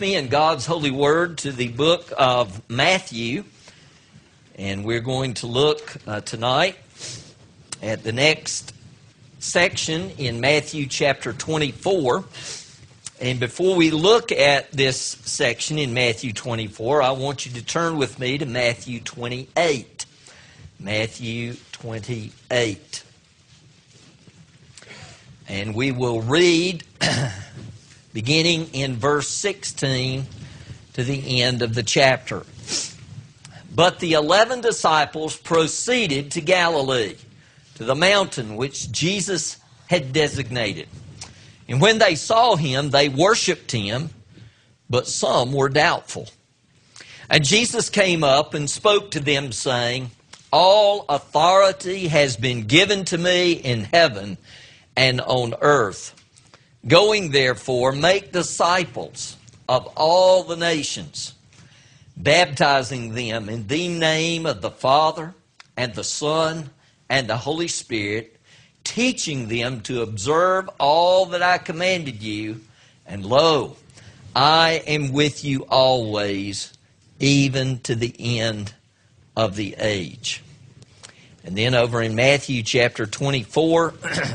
me in God's holy word to the book of Matthew. And we're going to look tonight at the next section in Matthew chapter 24. And before we look at this section in Matthew 24, I want you to turn with me to Matthew 28. Matthew 28. And we will read beginning in verse 16 to the end of the chapter. But the 11 disciples proceeded to Galilee, to the mountain which Jesus had designated. And when they saw him, they worshipped him, but some were doubtful. And Jesus came up and spoke to them, saying, All authority has been given to me in heaven and on earth. Going, therefore, make disciples of all the nations, baptizing them in the name of the Father and the Son and the Holy Spirit, teaching them to observe all that I commanded you. And lo, I am with you always, even to the end of the age. And then over in Matthew chapter 24,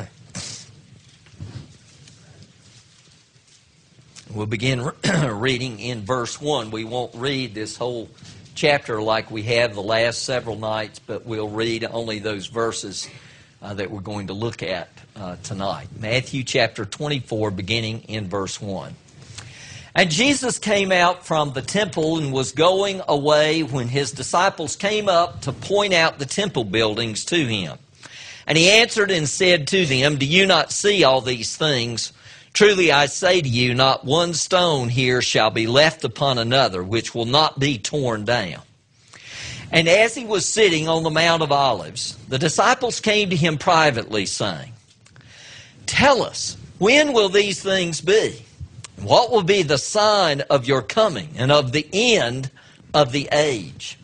we'll begin reading in verse 1. We won't read this whole chapter like we have the last several nights, but we'll read only those verses that we're going to look at tonight. Matthew chapter 24, beginning in verse 1. And Jesus came out from the temple and was going away when his disciples came up to point out the temple buildings to him. And he answered and said to them, Do you not see all these things? Truly I say to you, not one stone here shall be left upon another, which will not be torn down. And as he was sitting on the Mount of Olives, the disciples came to him privately, saying, Tell us, when will these things be? What will be the sign of your coming and of the end of the age?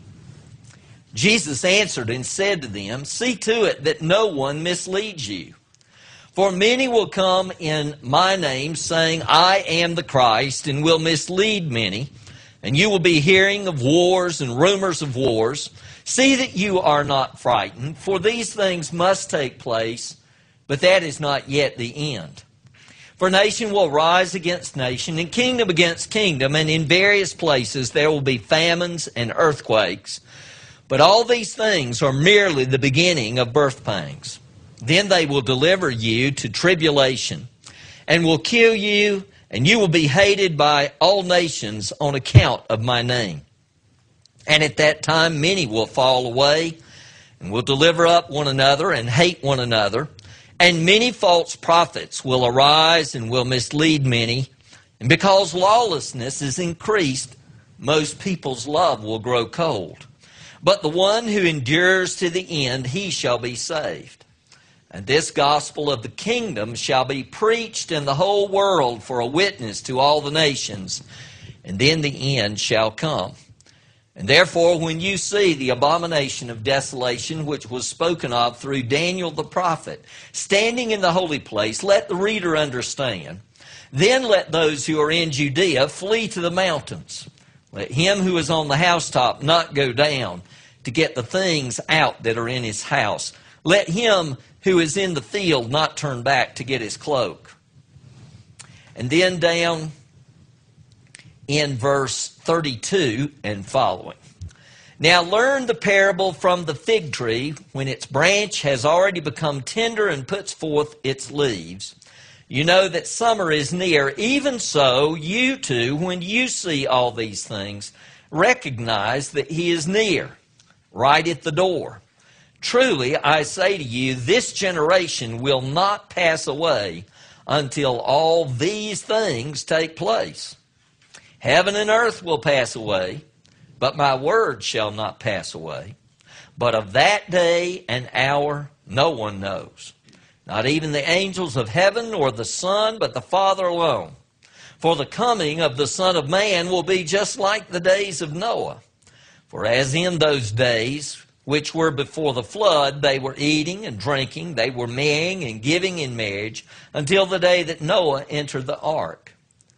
Jesus answered and said to them, See to it that no one misleads you. For many will come in my name, saying, I am the Christ, and will mislead many. And you will be hearing of wars and rumors of wars. See that you are not frightened, for these things must take place, but that is not yet the end. For nation will rise against nation, and kingdom against kingdom, and in various places there will be famines and earthquakes. But all these things are merely the beginning of birth pangs. Then they will deliver you to tribulation, and will kill you, and you will be hated by all nations on account of my name. And at that time many will fall away, and will deliver up one another, and hate one another. And many false prophets will arise, and will mislead many. And because lawlessness is increased, most people's love will grow cold. But the one who endures to the end, he shall be saved. And this gospel of the kingdom shall be preached in the whole world for a witness to all the nations, and then the end shall come. And therefore, when you see the abomination of desolation, which was spoken of through Daniel the prophet, standing in the holy place, let the reader understand. Then let those who are in Judea flee to the mountains. Let him who is on the housetop not go down to get the things out that are in his house. Let him who is in the field not turn back to get his cloak. And then down in verse 32 and following. Now learn the parable from the fig tree. When its branch has already become tender and puts forth its leaves, you know that summer is near. Even so, you too, when you see all these things, recognize that he is near, right at the door. Truly, I say to you, this generation will not pass away until all these things take place. Heaven and earth will pass away, but my word shall not pass away. But of that day and hour no one knows, not even the angels of heaven nor the Son, but the Father alone. For the coming of the Son of Man will be just like the days of Noah. For as in those days which were before the flood, they were eating and drinking, they were marrying and giving in marriage, until the day that Noah entered the ark.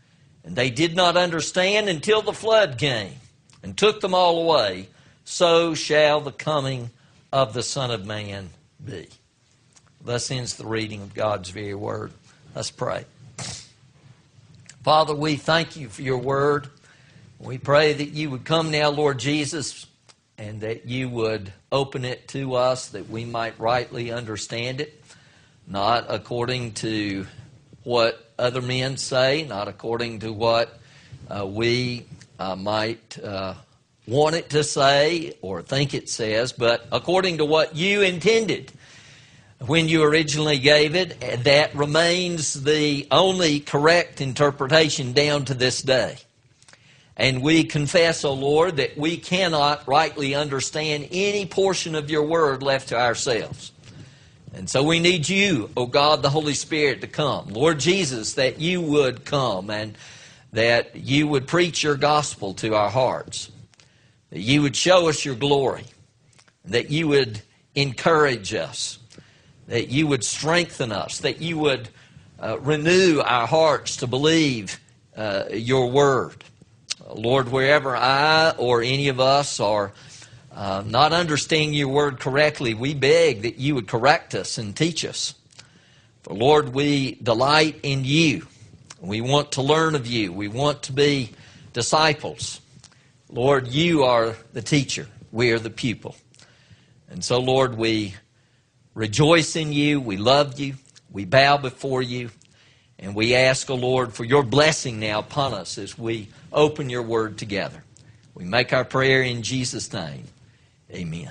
and they did not understand until the flood came and took them all away. So shall the coming of the Son of Man be. Thus ends the reading of God's very word. Let's pray. Father, we thank you for your word. We pray that you would come now, Lord Jesus, and that you would open it to us that we might rightly understand it, not according to what other men say, not according to what we might want it to say or think it says, but according to what you intended when you originally gave it. That remains the only correct interpretation down to this day. And we confess, O Lord, that we cannot rightly understand any portion of your word left to ourselves. And so we need you, O God, the Holy Spirit, to come. Lord Jesus, that you would come and that you would preach your gospel to our hearts. That you would show us your glory. That you would encourage us. That you would strengthen us. That you would renew our hearts to believe your word. Lord, wherever I or any of us are not understanding your word correctly, we beg that you would correct us and teach us. For Lord, we delight in you. We want to learn of you. We want to be disciples. Lord, you are the teacher. We are the pupil. And so, Lord, we rejoice in you. We love you. We bow before you. And we ask, O Lord, for your blessing now upon us as we open your word together. We make our prayer in Jesus' name. Amen.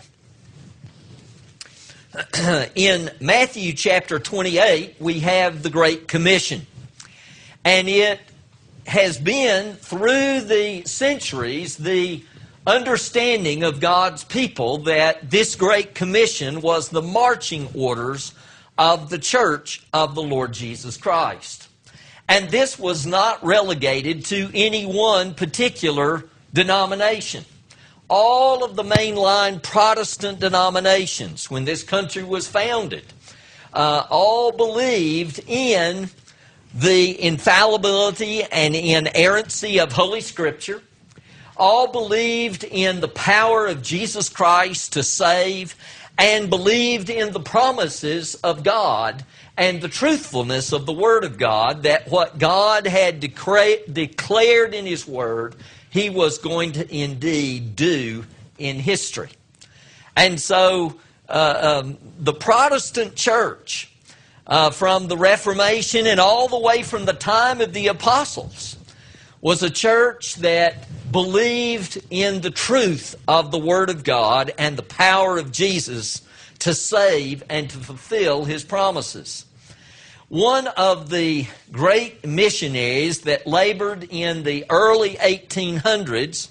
In Matthew chapter 28, we have the Great Commission. And it has been, through the centuries, the understanding of God's people that this Great Commission was the marching orders of the church of the Lord Jesus Christ. And this was not relegated to any one particular denomination. All of the mainline Protestant denominations, when this country was founded, all believed in the infallibility and inerrancy of Holy Scripture, all believed in the power of Jesus Christ to save, and believed in the promises of God and the truthfulness of the Word of God, that what God had declared in His Word, He was going to indeed do in history. And so the Protestant church, from the Reformation and all the way from the time of the apostles, was a church that believed in the truth of the Word of God and the power of Jesus to save and to fulfill His promises. One of the great missionaries that labored in the early 1800s,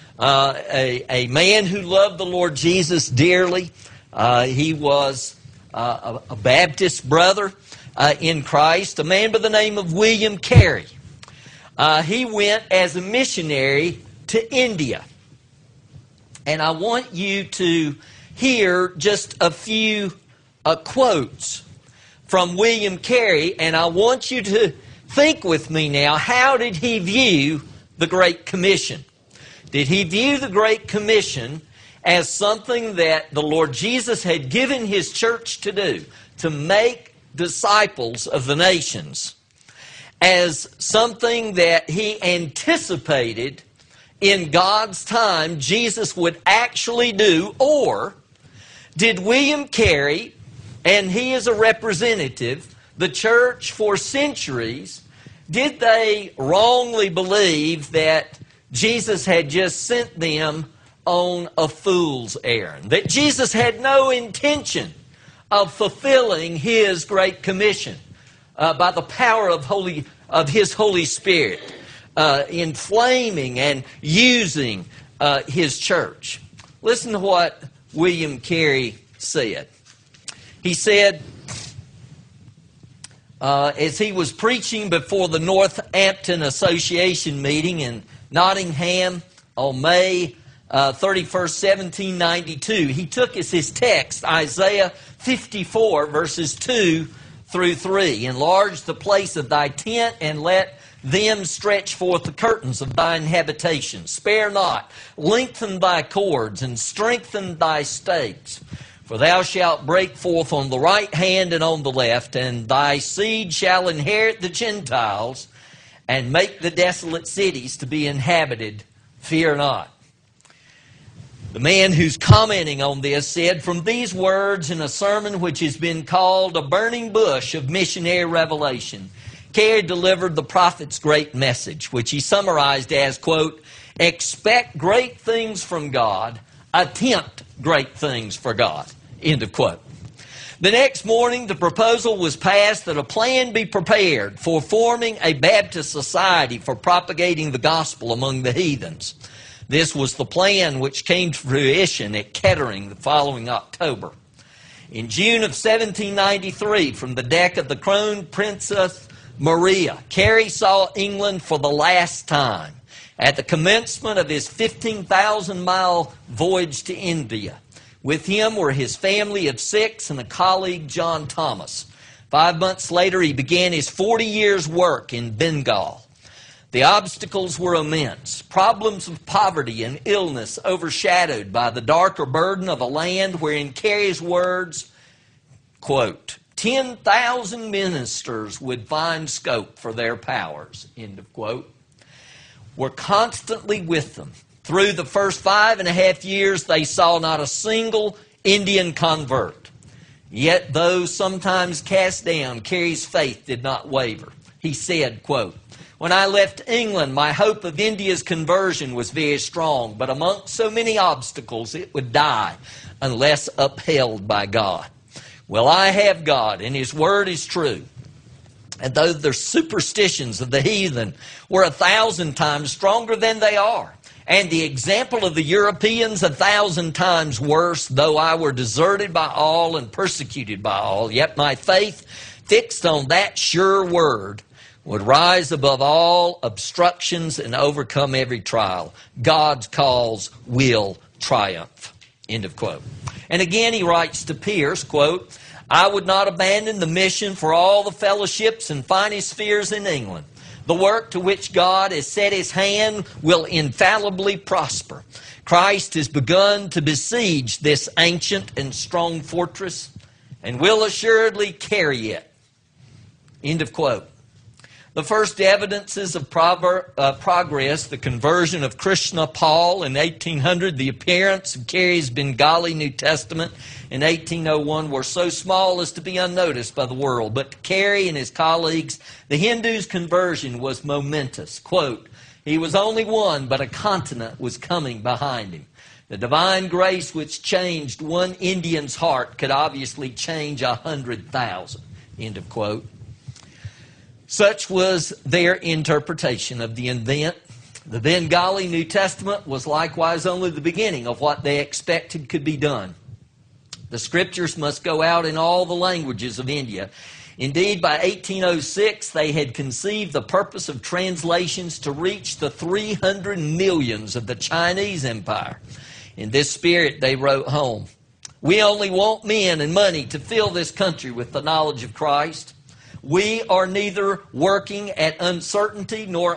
a man who loved the Lord Jesus dearly, he was a Baptist brother in Christ, a man by the name of William Carey. He went as a missionary to India. And I want you to hear just a few quotes from William Carey, and I want you to think with me now, how did he view the Great Commission? Did he view the Great Commission as something that the Lord Jesus had given His church to do, to make disciples of the nations, as something that He anticipated in God's time Jesus would actually do? Or did William Carey, and he is a representative, the church for centuries, did they wrongly believe that Jesus had just sent them on a fool's errand? That Jesus had no intention of fulfilling His Great Commission by the power of His Holy Spirit, inflaming and using His church. Listen to what William Carey said. He said, as he was preaching before the Northampton Association meeting in Nottingham on May 31st, 1792, he took as his text Isaiah 54, verses 2 through 3. Enlarge the place of thy tent, and let them stretch forth the curtains of thine habitation. Spare not, lengthen thy cords, and strengthen thy stakes. For thou shalt break forth on the right hand and on the left, and thy seed shall inherit the Gentiles, and make the desolate cities to be inhabited. Fear not. The man who's commenting on this said, from these words in a sermon which has been called a burning bush of missionary revelation, Carey delivered the prophet's great message, which he summarized as, quote, expect great things from God, attempt great things for God, end of quote. The next morning, the proposal was passed that a plan be prepared for forming a Baptist society for propagating the gospel among the heathens. This was the plan which came to fruition at Kettering the following October. In June of 1793, from the deck of the Crown Princess Maria, Carey saw England for the last time at the commencement of his 15,000-mile voyage to India. With him were his family of 6 and a colleague, John Thomas. 5 months later, he began his 40 years' work in Bengal. The obstacles were immense. Problems of poverty and illness overshadowed by the darker burden of a land where, in Carey's words, quote, 10,000 ministers would find scope for their powers, end of quote, were constantly with them. Through the first 5.5 years, they saw not a single Indian convert. Yet, though sometimes cast down, Carey's faith did not waver. He said, quote, when I left England, my hope of India's conversion was very strong, but amongst so many obstacles, it would die unless upheld by God. Well, I have God, and His Word is true. And though the superstitions of the heathen were 1,000 times stronger than they are, and the example of the Europeans 1,000 times worse, though I were deserted by all and persecuted by all, yet my faith, fixed on that sure word, would rise above all obstructions and overcome every trial. God's cause will triumph. End of quote. And again he writes to Pierce, quote, I would not abandon the mission for all the fellowships and finest spheres in England. The work to which God has set His hand will infallibly prosper. Christ has begun to besiege this ancient and strong fortress and will assuredly carry it. End of quote. The first evidences of progress, the conversion of Krishna Paul in 1800, the appearance of Carey's Bengali New Testament in 1801 were so small as to be unnoticed by the world. But to Carey and his colleagues, the Hindu's conversion was momentous. Quote, he was only one, but a continent was coming behind him. The divine grace which changed one Indian's heart could obviously change 100,000. End of quote. Such was their interpretation of the event. The Bengali New Testament was likewise only the beginning of what they expected could be done. The Scriptures must go out in all the languages of India. Indeed, by 1806, they had conceived the purpose of translations to reach the 300 millions of the Chinese Empire. In this spirit, they wrote home, we only want men and money to fill this country with the knowledge of Christ. We are neither working at uncertainty nor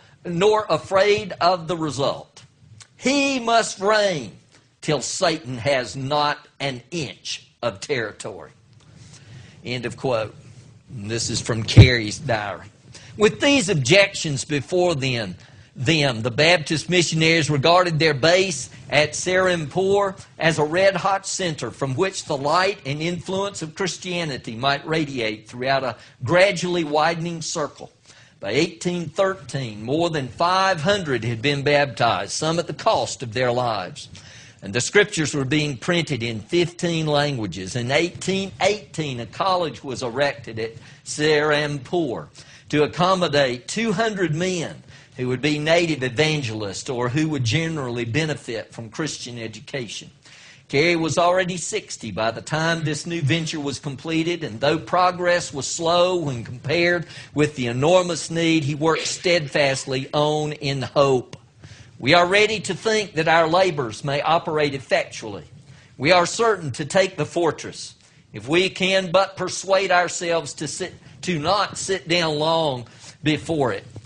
afraid of the result. He must reign till Satan has not an inch of territory. End of quote. And this is from Carey's diary. With these objections before them, the Baptist missionaries regarded their base at Serampore as a red-hot center from which the light and influence of Christianity might radiate throughout a gradually widening circle. By 1813, more than 500 had been baptized, some at the cost of their lives. And the Scriptures were being printed in 15 languages. In 1818, a college was erected at Serampore to accommodate 200 men who would be native evangelists or who would generally benefit from Christian education. Carey was already 60 by the time this new venture was completed, and though progress was slow when compared with the enormous need, he worked steadfastly on in hope. We are ready to think that our labors may operate effectually. We are certain to take the fortress, if we can but persuade ourselves to not sit down long before it.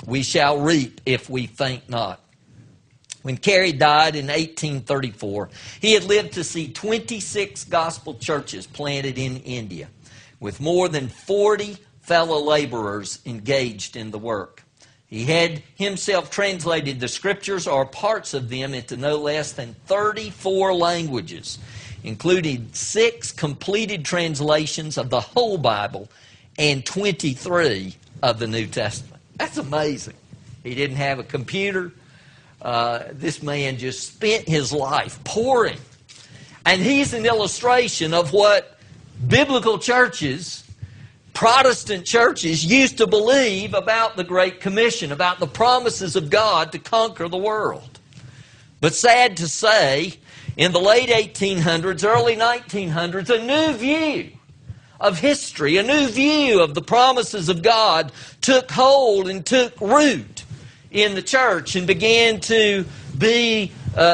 we shall reap if we faint not. When Carey died in 1834, he had lived to see 26 gospel churches planted in India, with more than 40 fellow laborers engaged in the work. He had himself translated the Scriptures or parts of them into no less than 34 languages, including 6 completed translations of the whole Bible and 23 of the New Testament. That's amazing. He didn't have a computer. This man just spent his life pouring. And he's an illustration of what biblical churches, Protestant churches, used to believe about the Great Commission, about the promises of God to conquer the world. But sad to say, in the late 1800s, early 1900s, a new view of history, a new view of the promises of God took hold and took root in the church and began to be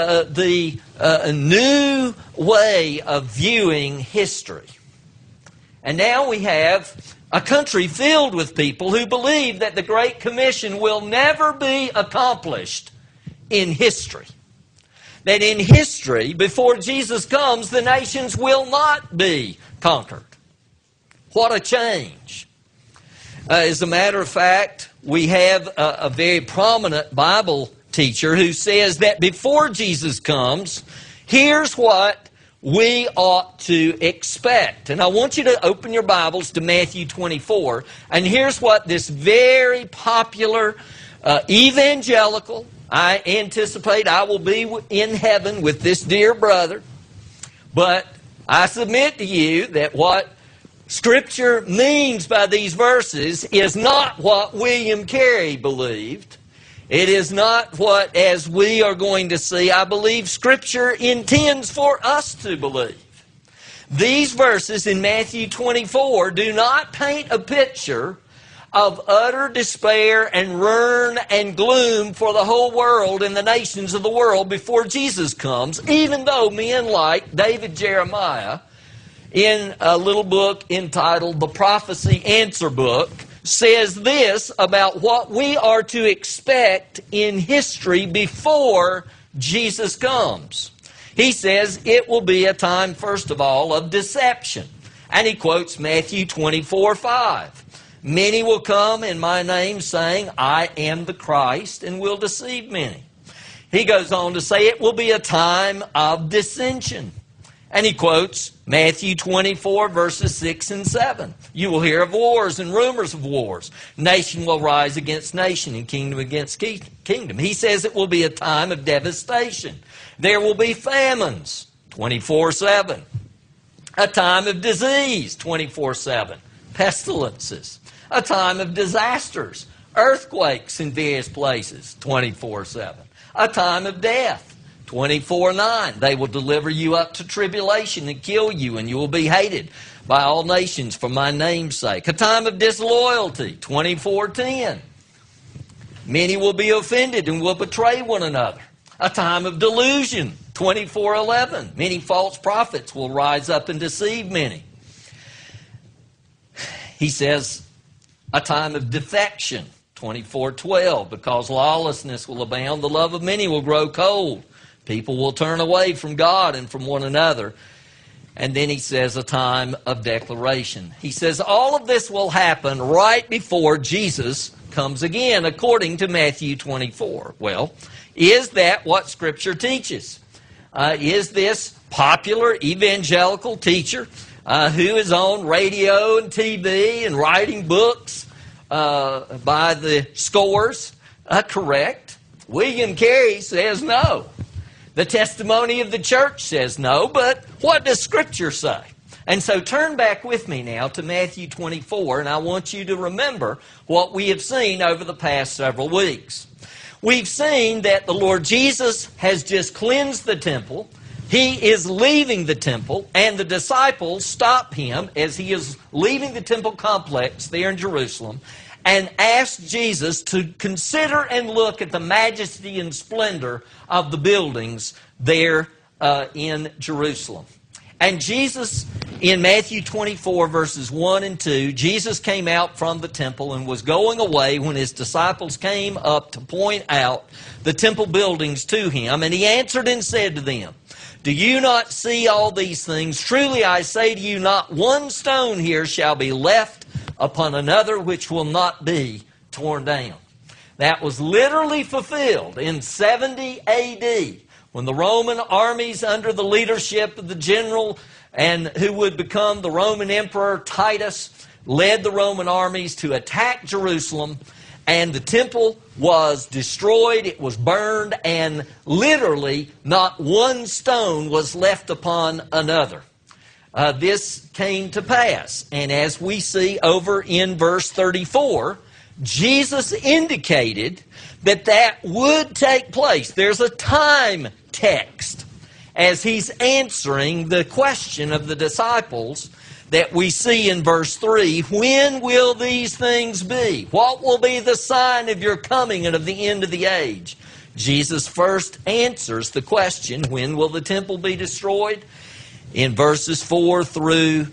a new way of viewing history. And now we have a country filled with people who believe that the Great Commission will never be accomplished in history. That in history, before Jesus comes, the nations will not be conquered. What a change. As a matter of fact, we have a very prominent Bible teacher who says that before Jesus comes, here's what we ought to expect. And I want you to open your Bibles to Matthew 24. And here's what this very popular evangelical, I anticipate I will be in heaven with this dear brother. But I submit to you that what Scripture means by these verses is not what William Carey believed. It is not what, as we are going to see, I believe Scripture intends for us to believe. These verses in Matthew 24 do not paint a picture of utter despair and ruin and gloom for the whole world and the nations of the world before Jesus comes, even though men like David Jeremiah, in a little book entitled The Prophecy Answer Book, says this about what we are to expect in history before Jesus comes. He says it will be a time, first of all, of deception. And he quotes Matthew 24:5. Many will come in my name saying, I am the Christ, and will deceive many. He goes on to say it will be a time of dissension. And he quotes Matthew 24, verses 6 and 7. You will hear of wars and rumors of wars. Nation will rise against nation and kingdom against kingdom. He says it will be a time of devastation. There will be famines 24/7. A time of disease 24/7. Pestilences. A time of disasters. Earthquakes in various places 24/7. A time of death 24:9. They will deliver you up to tribulation and kill you, and you will be hated by all nations for my name's sake. A time of disloyalty 24:10. Many will be offended and will betray one another. A time of delusion 24:11. Many false prophets will rise up and deceive many. He says a time of defection 24:12. Because lawlessness will abound, the love of many will grow cold. People will turn away from God and from one another. And then he says a time of declaration. He says all of this will happen right before Jesus comes again, according to Matthew 24. Well, is that what Scripture teaches? Is this popular evangelical teacher who is on radio and TV and writing books by the scores correct? William Carey says no. The testimony of the church says no, but what does Scripture say? And so turn back with me now to Matthew 24, and I want you to remember what we have seen over the past several weeks. We've seen that the Lord Jesus has just cleansed the temple. He is leaving the temple, and the disciples stop him as he is leaving the temple complex there in Jerusalem, and asked Jesus to consider and look at the majesty and splendor of the buildings there in Jerusalem. And Jesus In Matthew 24, verses 1 and 2, Jesus came out from the temple and was going away when his disciples came up to point out the temple buildings to him. And he answered and said to them, "Do you not see all these things? Truly I say to you, not one stone here shall be left upon another which will not be torn down." That was literally fulfilled in 70 AD when the Roman armies under the leadership of the general and who would become the Roman Emperor Titus led the Roman armies to attack Jerusalem, and the temple was destroyed, it was burned, and literally not one stone was left upon another. This came to pass, and as we see over in verse 34, Jesus indicated that that would take place. There's a time text as he's answering the question of the disciples that we see in verse 3. When will these things be? What will be the sign of your coming and of the end of the age? Jesus first answers the question, when will the temple be destroyed? In verses 4 through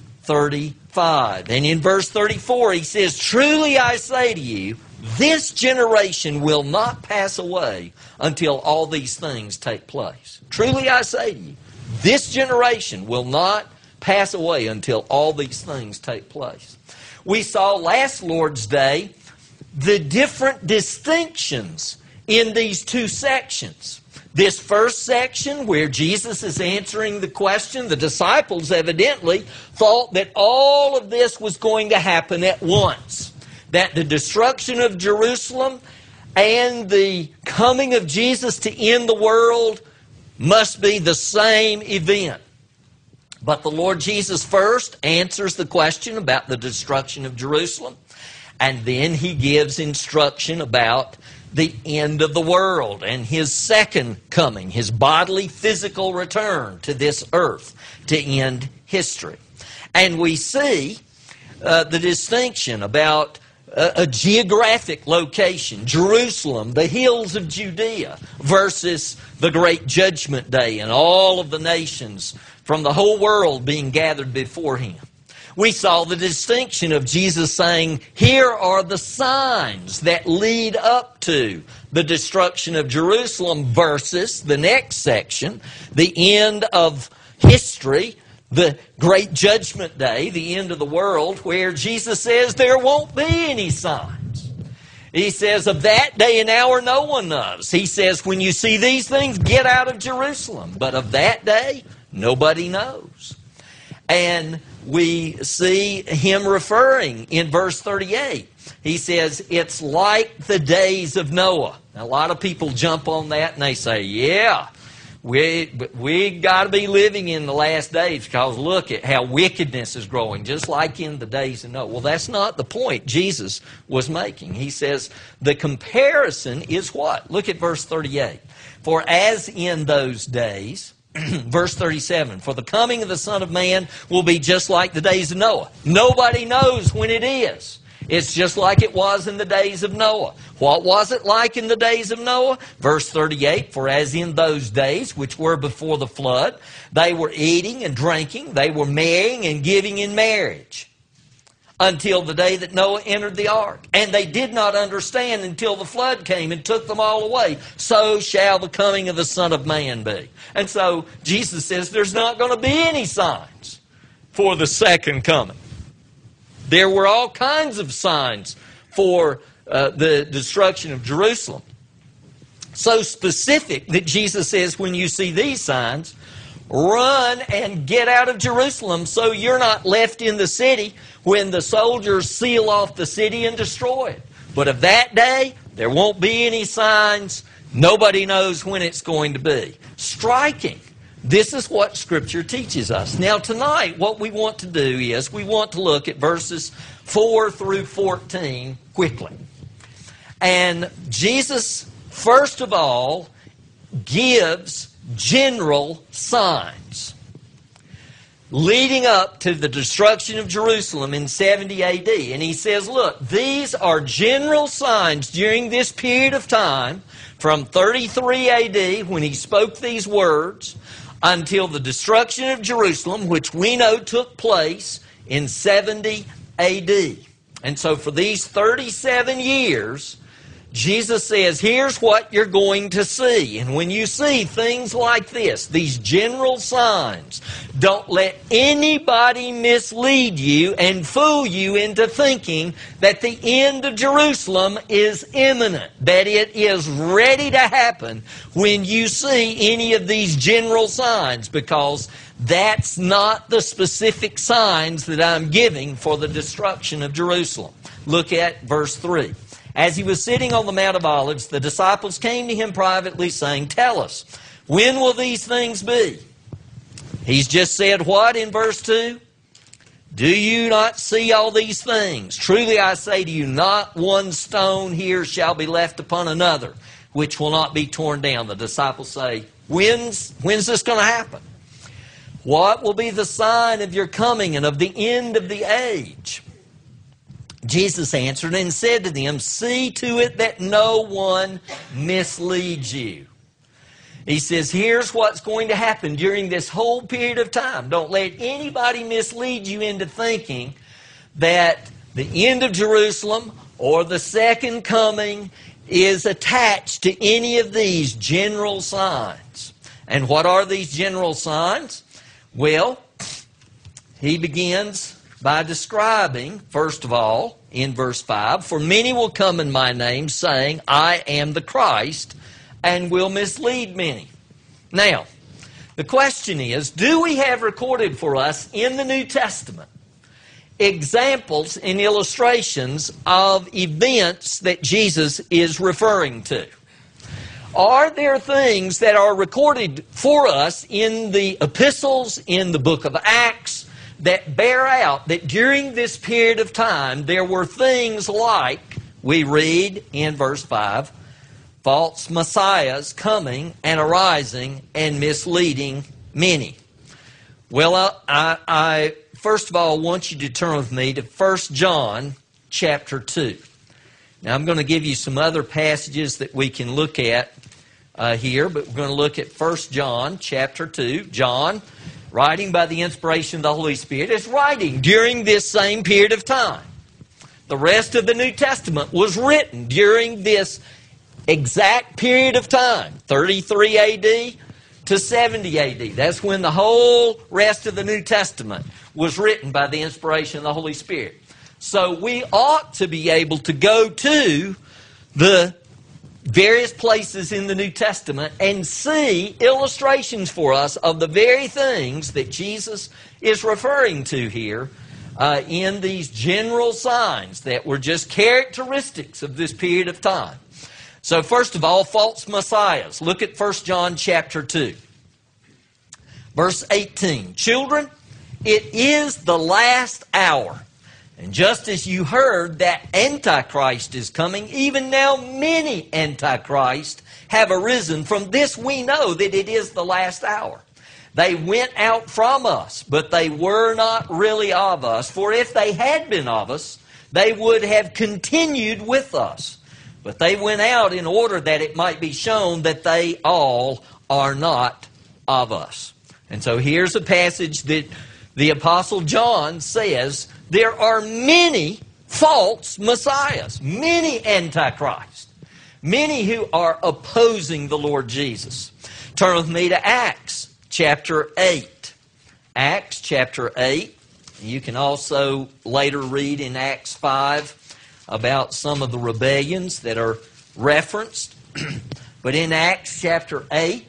35. And in verse 34 he says, "Truly I say to you, this generation will not pass away until all these things take place." Truly I say to you, this generation will not pass away until all these things take place. We saw last Lord's Day the different distinctions in these two sections. This first section where Jesus is answering the question, the disciples evidently thought that all of this was going to happen at once. That the destruction of Jerusalem and the coming of Jesus to end the world must be the same event. But the Lord Jesus first answers the question about the destruction of Jerusalem, and then he gives instruction about the end of the world and his second coming, his bodily physical return to this earth to end history. And we see the distinction about a geographic location, Jerusalem, the hills of Judea, versus the great judgment day and all of the nations from the whole world being gathered before him. We saw the distinction of Jesus saying, here are the signs that lead up to the destruction of Jerusalem, versus the next section, the end of history, the great judgment day, the end of the world, where Jesus says there won't be any signs. He says, of that day and hour no one knows. He says, when you see these things, get out of Jerusalem. But of that day, nobody knows. And we see him referring in verse 38. He says, it's like the days of Noah. Now, a lot of people jump on that and they say, yeah, we got to be living in the last days because look at how wickedness is growing, just like in the days of Noah. Well, that's not the point Jesus was making. He says the comparison is what? Look at verse 38. For as in those days, verse 37, for the coming of the Son of Man will be just like the days of Noah. Nobody knows when it is. It's just like it was in the days of Noah. What was it like in the days of Noah? Verse 38, for as in those days which were before the flood, they were eating and drinking, they were marrying and giving in marriage, until the day that Noah entered the ark. And they did not understand until the flood came and took them all away. So shall the coming of the Son of Man be. And so Jesus says there's not going to be any signs for the second coming. There were all kinds of signs for the destruction of Jerusalem. So specific that Jesus says, when you see these signs, run and get out of Jerusalem so you're not left in the city when the soldiers seal off the city and destroy it. But of that day, there won't be any signs. Nobody knows when it's going to be. Striking. This is what Scripture teaches us. Now tonight, what we want to do is we want to look at verses 4 through 14 quickly. And Jesus, first of all, gives general signs leading up to the destruction of Jerusalem in 70 AD. And he says, look, these are general signs during this period of time from 33 AD when he spoke these words until the destruction of Jerusalem, which we know took place in 70 A.D. And so for these 37 years, Jesus says, here's what you're going to see. And when you see things like this, these general signs, don't let anybody mislead you and fool you into thinking that the end of Jerusalem is imminent, that it is ready to happen when you see any of these general signs, because that's not the specific signs that I'm giving for the destruction of Jerusalem. Look at verse 3. As he was sitting on the Mount of Olives, the disciples came to him privately, saying, "Tell us, when will these things be?" He's just said what in verse 2? "Do you not see all these things? Truly I say to you, not one stone here shall be left upon another, which will not be torn down." The disciples say, when's this going to happen? What will be the sign of your coming and of the end of the age? Jesus answered and said to them, "See to it that no one misleads you." He says, here's what's going to happen during this whole period of time. Don't let anybody mislead you into thinking that the end of Jerusalem or the second coming is attached to any of these general signs. And what are these general signs? Well, he begins by describing, first of all, in verse 5, "For many will come in my name, saying, I am the Christ, and will mislead many." Now, the question is, do we have recorded for us in the New Testament examples and illustrations of events that Jesus is referring to? Are there things that are recorded for us in the epistles, in the book of Acts, that bear out that during this period of time there were things like, we read in verse 5, false messiahs coming and arising and misleading many? Well, I first of all want you to turn with me to 1 John chapter 2. Now I'm going to give you some other passages that we can look at here, but we're going to look at 1 John chapter 2. John, writing by the inspiration of the Holy Spirit, is writing during this same period of time. The rest of the New Testament was written during this exact period of time, 33 A.D. to 70 A.D. That's when the whole rest of the New Testament was written by the inspiration of the Holy Spirit. So we ought to be able to go to the various places in the New Testament and see illustrations for us of the very things that Jesus is referring to here in these general signs that were just characteristics of this period of time. So first of all, false messiahs. Look at 1 John chapter 2. Verse 18. "Children, it is the last hour. And just as you heard that Antichrist is coming, even now many Antichrists have arisen. From this we know that it is the last hour. They went out from us, but they were not really of us. For if they had been of us, they would have continued with us. But they went out in order that it might be shown that they all are not of us." And so here's a passage that the Apostle John says there are many false messiahs, many antichrists, many who are opposing the Lord Jesus. Turn with me to Acts chapter 8. Acts chapter 8. You can also later read in Acts 5 about some of the rebellions that are referenced. But in Acts chapter 8,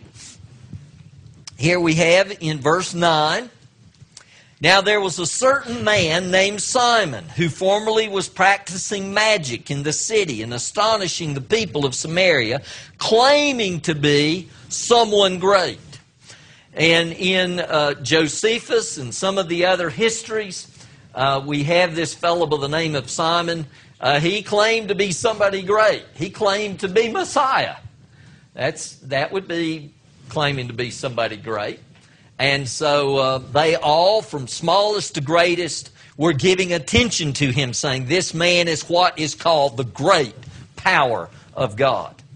here we have in verse 9, "Now there was a certain man named Simon, who formerly was practicing magic in the city and astonishing the people of Samaria, claiming to be someone great." And in Josephus and some of the other histories, we have this fellow by the name of Simon. He claimed to be somebody great. He claimed to be Messiah. That would be claiming to be somebody great. And so they all, from smallest to greatest, were giving attention to him, saying, "This man is what is called the great power of God."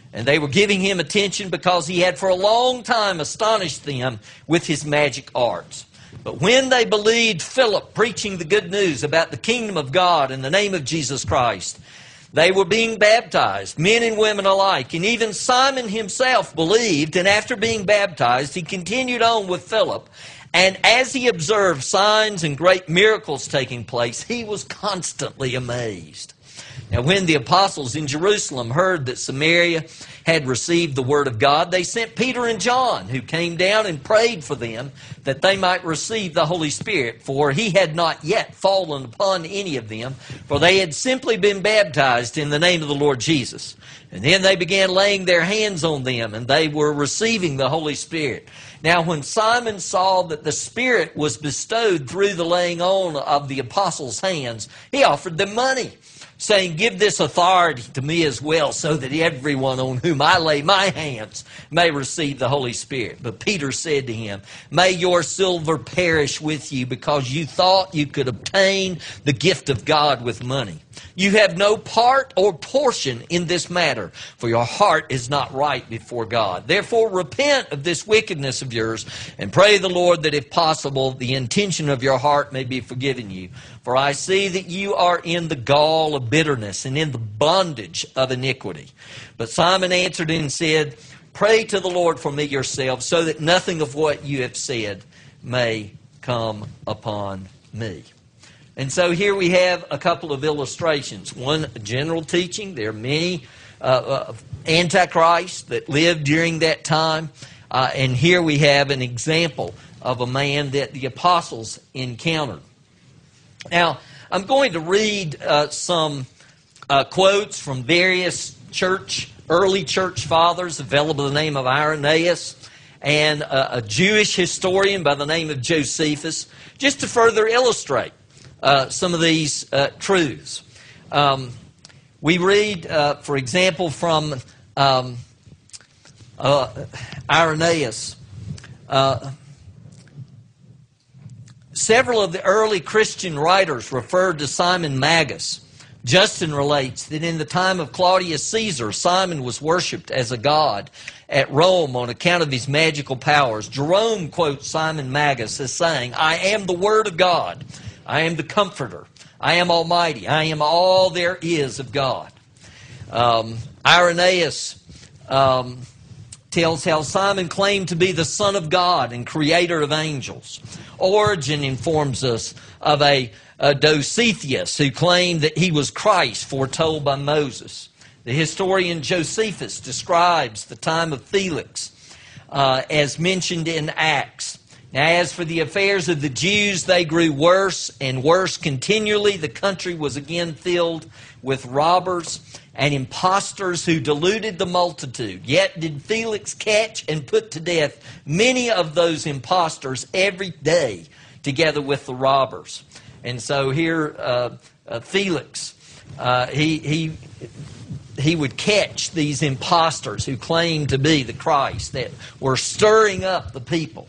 And they were giving him attention because he had for a long time astonished them with his magic arts. But when they believed Philip preaching the good news about the kingdom of God in the name of Jesus Christ, they were being baptized, men and women alike. And even Simon himself believed, and after being baptized, he continued on with Philip. And as he observed signs and great miracles taking place, he was constantly amazed. Now, when the apostles in Jerusalem heard that Samaria had received the word of God, they sent Peter and John, who came down and prayed for them that they might receive the Holy Spirit, for he had not yet fallen upon any of them, for they had simply been baptized in the name of the Lord Jesus. And then they began laying their hands on them, and they were receiving the Holy Spirit. Now, when Simon saw that the Spirit was bestowed through the laying on of the apostles' hands, he offered them money, saying, "Give this authority to me as well, so that everyone on whom I lay my hands may receive the Holy Spirit." But Peter said to him, "May your silver perish with you, because you thought you could obtain the gift of God with money. You have no part or portion in this matter, for your heart is not right before God. Therefore repent of this wickedness of yours, and pray the Lord that if possible the intention of your heart may be forgiven you. For I see that you are in the gall of bitterness and in the bondage of iniquity." But Simon answered and said, "Pray to the Lord for me yourself, so that nothing of what you have said may come upon me." And so here we have a couple of illustrations. One, general teaching. There are many antichrists that lived during that time. And here we have an example of a man that the apostles encountered. Now, I'm going to read some quotes from various early church fathers, a fellow by the name of Irenaeus, and a Jewish historian by the name of Josephus, just to further illustrate some of these truths. We read, for example, from Irenaeus. Several of the early Christian writers referred to Simon Magus. Justin relates that in the time of Claudius Caesar, Simon was worshipped as a god at Rome on account of his magical powers. Jerome quotes Simon Magus as saying, "I am the Word of God. I am the Comforter. I am Almighty. I am all there is of God." Irenaeus tells how Simon claimed to be the Son of God and creator of angels. Origen informs us of a Dositheus who claimed that he was Christ foretold by Moses. The historian Josephus describes the time of Felix as mentioned in Acts. Now, as for the affairs of the Jews, they grew worse and worse continually. The country was again filled with robbers and impostors who deluded the multitude. Yet did Felix catch and put to death many of those impostors every day, together with the robbers. And so here, Felix, he would catch these impostors who claimed to be the Christ that were stirring up the people.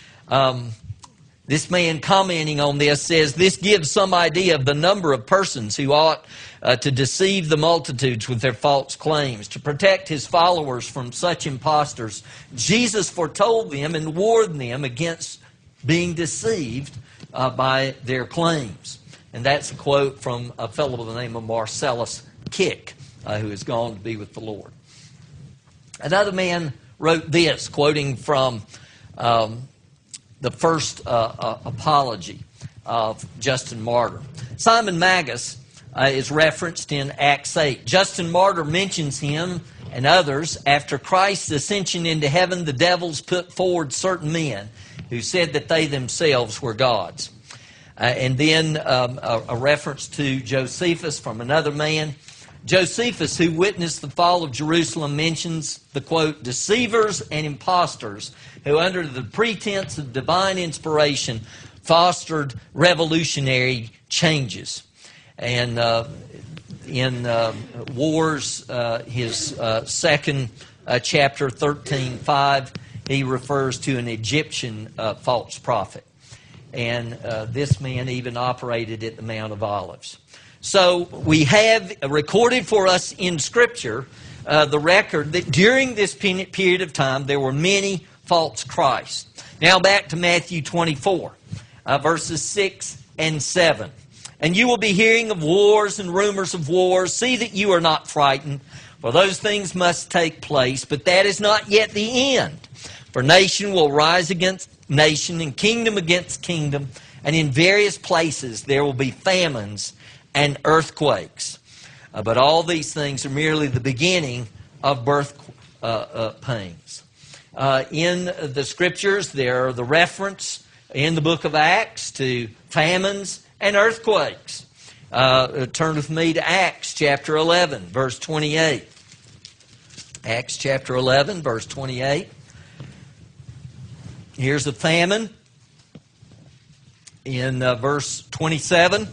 This man commenting on this says, "This gives some idea of the number of persons who ought to deceive the multitudes with their false claims. To protect his followers from such impostors, Jesus foretold them and warned them against being deceived by their claims." And that's a quote from a fellow by the name of Marcellus Kick, who has gone to be with the Lord. Another man wrote this, quoting from the first apology of Justin Martyr. Simon Magus is referenced in Acts 8. Justin Martyr mentions him and others. After Christ's ascension into heaven, the devils put forward certain men who said that they themselves were gods. And then a reference to Josephus from another man. Josephus, who witnessed the fall of Jerusalem, mentions the, quote, "deceivers and impostors who under the pretense of divine inspiration fostered revolutionary changes." And in Wars, his second chapter, 13:5, he refers to an Egyptian false prophet. And this man even operated at the Mount of Olives. So we have recorded for us in Scripture the record that during this period of time there were many false Christs. Now back to Matthew 24, verses 6 and 7. And you will be hearing of wars and rumors of wars. See that you are not frightened, for those things must take place, but that is not yet the end. For nation will rise against nation and kingdom against kingdom, and in various places there will be famines and earthquakes. But all these things are merely the beginning of birth pains. In the Scriptures, there are the reference in the book of Acts to famines and earthquakes. Turn with me to Acts chapter 11, verse 28. Acts chapter 11, verse 28. Here's a famine in verse 27.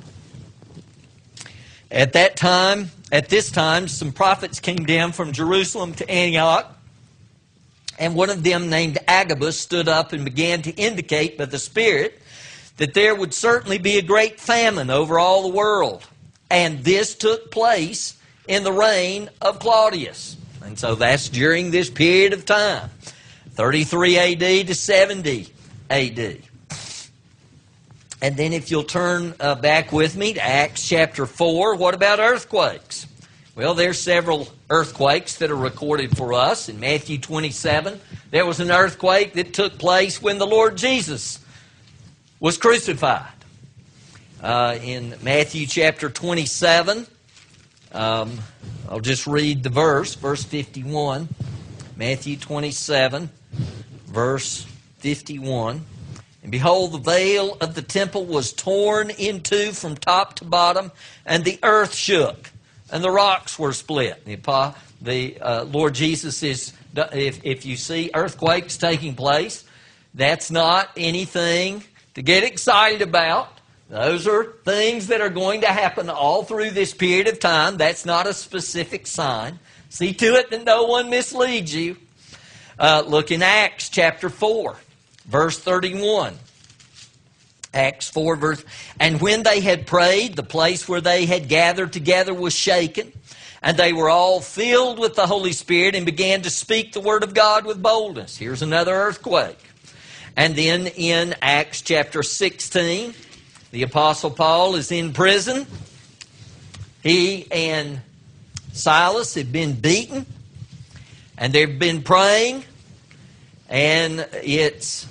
At this time, some prophets came down from Jerusalem to Antioch, and one of them, named Agabus, stood up and began to indicate by the Spirit that there would certainly be a great famine over all the world. And this took place in the reign of Claudius. And so that's during this period of time, 33 A.D. to 70 A.D. And then if you'll turn back with me to Acts chapter 4, what about earthquakes? Well, there's several earthquakes that are recorded for us. In Matthew 27, there was an earthquake that took place when the Lord Jesus was crucified. In Matthew chapter 27, I'll just read the verse 51. Matthew 27, verse 51. And behold, the veil of the temple was torn in two from top to bottom, and the earth shook, and the rocks were split. The Lord Jesus is, if you see earthquakes taking place, that's not anything to get excited about. Those are things that are going to happen all through this period of time. That's not a specific sign. See to it that no one misleads you. Look in Acts chapter 4, verse 31. Acts 4, verse... And when they had prayed, the place where they had gathered together was shaken, and they were all filled with the Holy Spirit and began to speak the word of God with boldness. Here's another earthquake. And then in Acts chapter 16, the Apostle Paul is in prison. He and Silas had been beaten, and they've been praying, and it's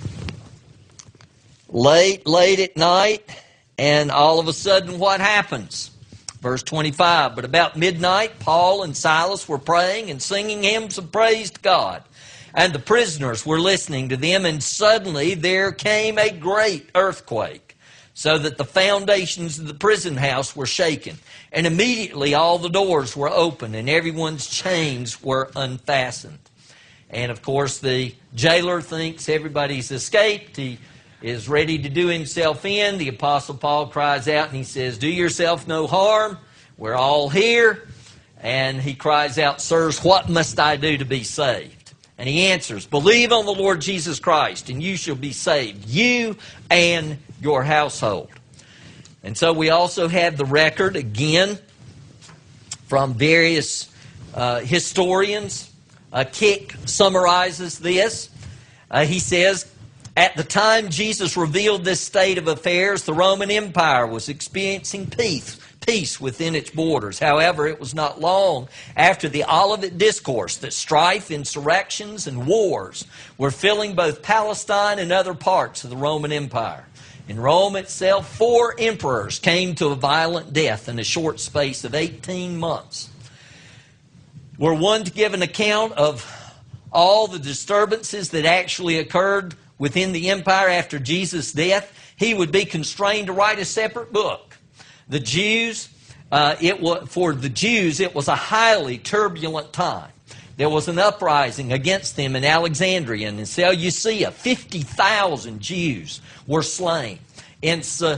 late at night, and all of a sudden what happens? Verse 25, but about midnight, Paul and Silas were praying and singing hymns of praise to God. And the prisoners were listening to them, and suddenly there came a great earthquake, so that the foundations of the prison house were shaken. And immediately all the doors were open, and everyone's chains were unfastened. And of course the jailer thinks everybody's escaped. He is ready to do himself in. The Apostle Paul cries out and he says, do yourself no harm. We're all here. And he cries out, sirs, what must I do to be saved? And he answers, believe on the Lord Jesus Christ, and you shall be saved, you and your household. And so we also have the record, again, from various historians. Kick summarizes this. He says, at the time Jesus revealed this state of affairs, the Roman Empire was experiencing peace within its borders. However, it was not long after the Olivet Discourse that strife, insurrections, and wars were filling both Palestine and other parts of the Roman Empire. In Rome itself, 4 emperors came to a violent death in a short space of 18 months. Were one to give an account of all the disturbances that actually occurred within the empire after Jesus' death, he would be constrained to write a separate book. The Jews, for the Jews, it was a highly turbulent time. There was an uprising against them in Alexandria and in Seleucia. 50,000 Jews were slain. In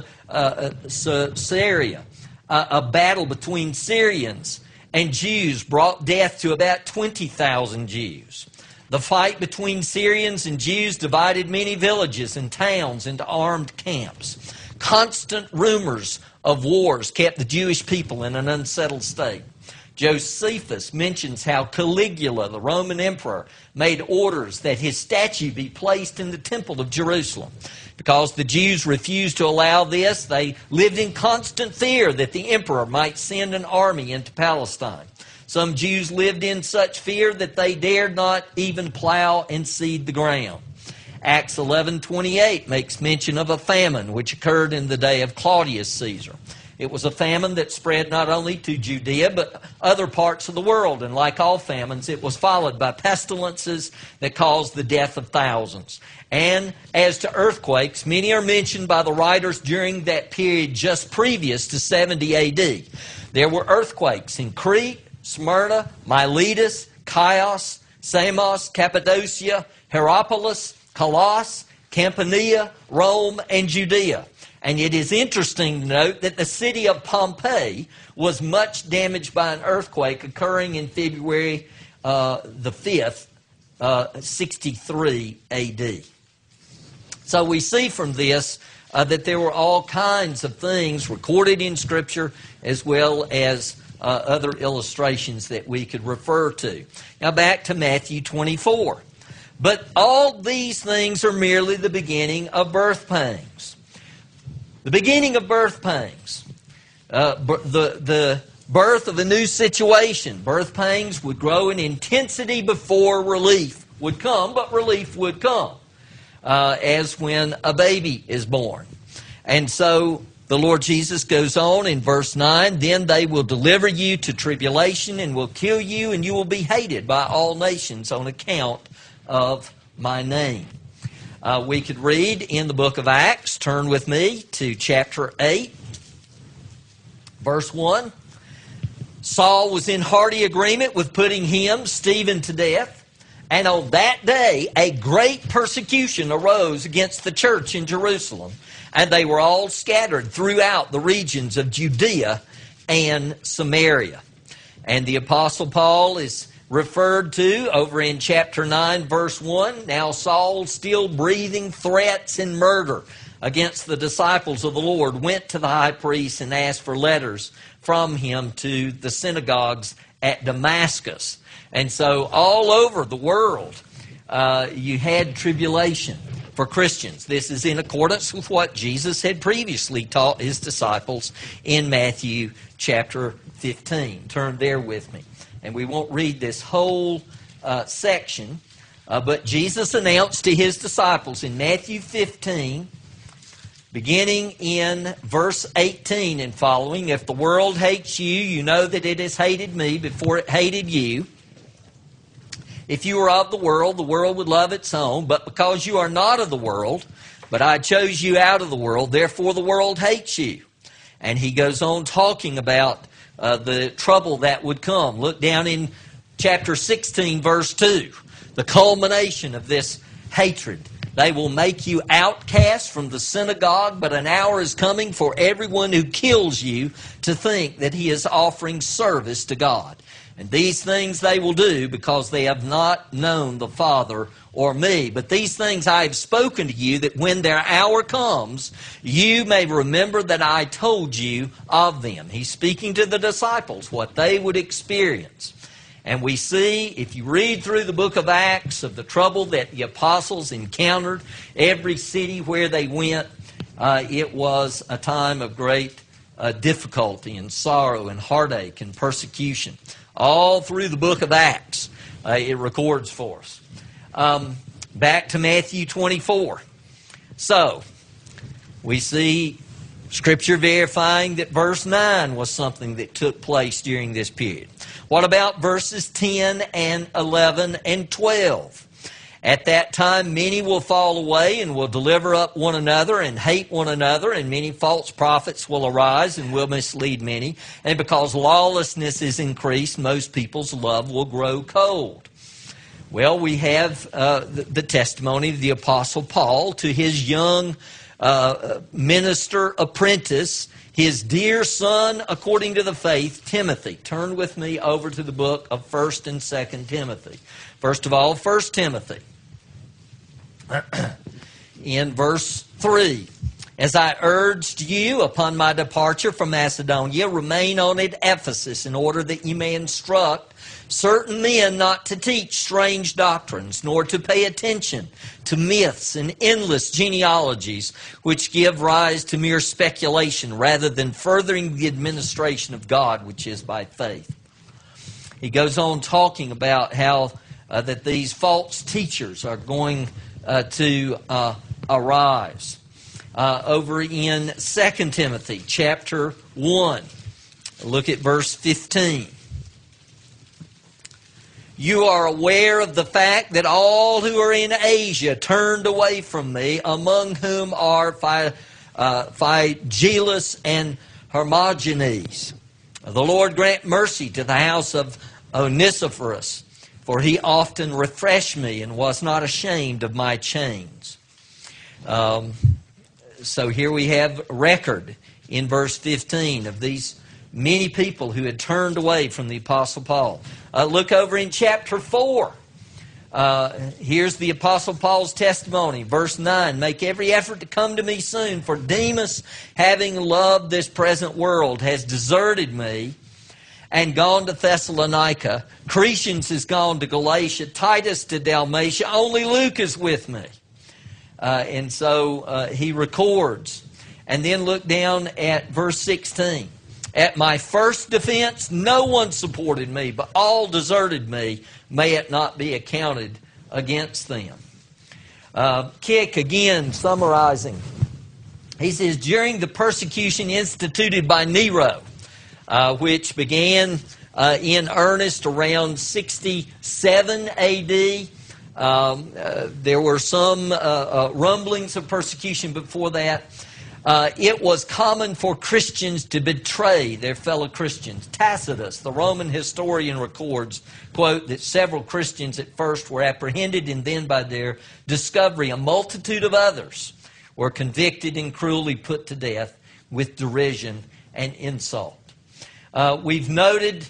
Syria, a battle between Syrians and Jews brought death to about 20,000 Jews. The fight between Syrians and Jews divided many villages and towns into armed camps. Constant rumors of wars kept the Jewish people in an unsettled state. Josephus mentions how Caligula, the Roman emperor, made orders that his statue be placed in the temple of Jerusalem. Because the Jews refused to allow this, they lived in constant fear that the emperor might send an army into Palestine. Some Jews lived in such fear that they dared not even plow and seed the ground. Acts 11:28 makes mention of a famine which occurred in the day of Claudius Caesar. It was a famine that spread not only to Judea, but other parts of the world. And like all famines, it was followed by pestilences that caused the death of thousands. And as to earthquakes, many are mentioned by the writers during that period just previous to 70 AD. There were earthquakes in Crete, Smyrna, Miletus, Chios, Samos, Cappadocia, Hierapolis, Colossus, Campania, Rome, and Judea. And it is interesting to note that the city of Pompeii was much damaged by an earthquake occurring in February the 5th, 63 AD. So we see from this that there were all kinds of things recorded in Scripture as well as other illustrations that we could refer to. Now back to Matthew 24. But all these things are merely the beginning of birth pangs. The beginning of birth pangs. The birth of a new situation. Birth pangs would grow in intensity before relief would come, but relief would come, as when a baby is born. And so the Lord Jesus goes on in verse 9, "Then they will deliver you to tribulation and will kill you, and you will be hated by all nations on account of my name." We could read in the book of Acts. Turn with me to chapter 8, verse 1. Saul was in hearty agreement with putting him, Stephen, to death. And on that day, a great persecution arose against the church in Jerusalem. And they were all scattered throughout the regions of Judea and Samaria. And the Apostle Paul is referred to over in chapter 9, verse 1. Now Saul, still breathing threats and murder against the disciples of the Lord, went to the high priest and asked for letters from him to the synagogues at Damascus. And so all over the world, you had tribulation for Christians. This is in accordance with what Jesus had previously taught his disciples in Matthew chapter 15. Turn there with me. And we won't read this whole section, but Jesus announced to his disciples in Matthew 15, beginning in verse 18 and following, "If the world hates you, you know that it has hated me before it hated you. If you were of the world would love its own. But because you are not of the world, but I chose you out of the world, therefore the world hates you." And he goes on talking about the trouble that would come. Look down in chapter 16, verse 2. The culmination of this hatred. "They will make you outcasts from the synagogue, but an hour is coming for everyone who kills you to think that he is offering service to God. And these things they will do because they have not known the Father or me. But these things I have spoken to you, that when their hour comes, you may remember that I told you of them." He's speaking to the disciples, what they would experience. And we see, if you read through the book of Acts, of the trouble that the apostles encountered, every city where they went, it was a time of great difficulty and sorrow and heartache and persecution. All through the book of Acts, it records for us. Back to Matthew 24. So, we see Scripture verifying that verse 9 was something that took place during this period. What about verses 10 and 11 and 12? "At that time many will fall away and will deliver up one another and hate one another, and many false prophets will arise and will mislead many. And because lawlessness is increased, most people's love will grow cold." Well, we have the testimony of the Apostle Paul to his young minister apprentice, his dear son according to the faith, Timothy. Turn with me over to the book of 1st and 2nd Timothy. First of all, 1 Timothy. In verse 3, As I urged you upon my departure from Macedonia, remain on at Ephesus in order that you may instruct certain men not to teach strange doctrines, nor to pay attention to myths and endless genealogies which give rise to mere speculation rather than furthering the administration of God which is by faith. He goes on talking about how that these false teachers are going to arise. Over in 2 Timothy chapter 1, look at verse 15. You are aware of the fact that all who are in Asia turned away from me, among whom are Phygellus and Hermogenes. The Lord grant mercy to the house of Onesiphorus, for he often refreshed me and was not ashamed of my chains. So here we have record in verse 15 of these many people who had turned away from the Apostle Paul. Look over in chapter 4. Here's the Apostle Paul's testimony. Verse 9, make every effort to come to me soon, for Demas, having loved this present world, has deserted me and gone to Thessalonica. Crescens has gone to Galatia, Titus to Dalmatia, only Luke is with me. And so he records. And then look down at verse 16. At my first defense, no one supported me, but all deserted me. May it not be accounted against them. Kick, again, summarizing. He says, during the persecution instituted by Nero, which began in earnest around 67 A.D., there were some rumblings of persecution before that. It was common for Christians to betray their fellow Christians. Tacitus, the Roman historian, records, quote, that several Christians at first were apprehended, and then by their discovery a multitude of others were convicted and cruelly put to death with derision and insult. We've noted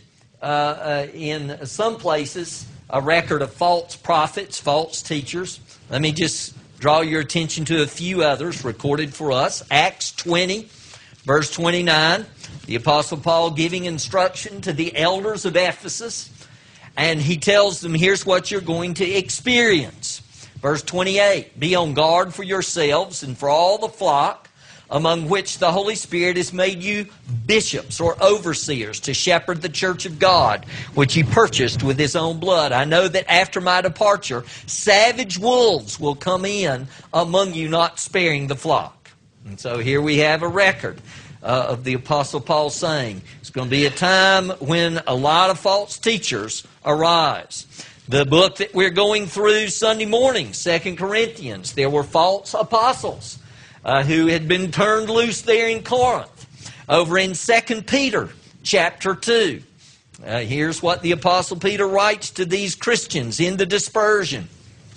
in some places a record of false prophets, false teachers. Let me just draw your attention to a few others recorded for us. Acts 20, verse 29, the Apostle Paul giving instruction to the elders of Ephesus, and he tells them, here's what you're going to experience. Verse 28, be on guard for yourselves and for all the flock, among which the Holy Spirit has made you bishops or overseers to shepherd the church of God, which he purchased with his own blood. I know that after my departure, savage wolves will come in among you, not sparing the flock. And so here we have a record of the Apostle Paul saying, it's going to be a time when a lot of false teachers arise. The book that we're going through Sunday morning, 2 Corinthians, there were false apostles who had been turned loose there in Corinth. Over in 2 Peter chapter 2, here's what the Apostle Peter writes to these Christians in the dispersion.